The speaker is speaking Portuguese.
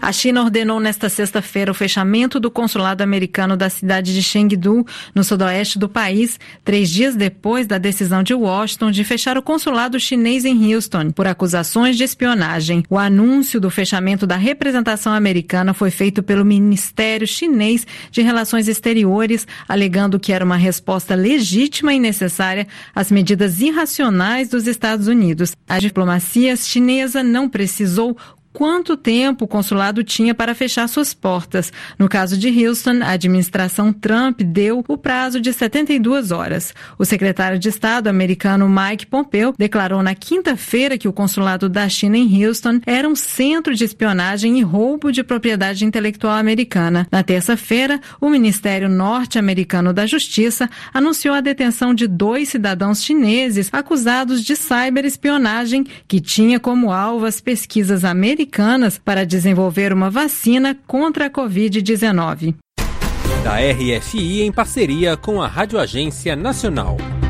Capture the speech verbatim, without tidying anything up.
A China ordenou nesta sexta-feira o fechamento do consulado americano da cidade de Chengdu, no sudoeste do país, três dias depois da decisão de Washington de fechar o consulado chinês em Houston por acusações de espionagem. O anúncio do fechamento da representação americana foi feito pelo Ministério Chinês de Relações Exteriores, alegando que era uma resposta legítima e necessária às medidas irracionais dos Estados Unidos. A diplomacia chinesa não precisou quanto tempo o consulado tinha para fechar suas portas. No caso de Houston, a administração Trump deu o prazo de setenta e duas horas. O secretário de Estado americano Mike Pompeo declarou na quinta-feira que o consulado da China em Houston era um centro de espionagem e roubo de propriedade intelectual americana. Na terça-feira, o Ministério Norte-Americano da Justiça anunciou a detenção de dois cidadãos chineses acusados de ciberespionagem que tinha como alvo as pesquisas americanas para desenvolver uma vacina contra a covid dezenove. Da R F I em parceria com a Rádio Agência Nacional.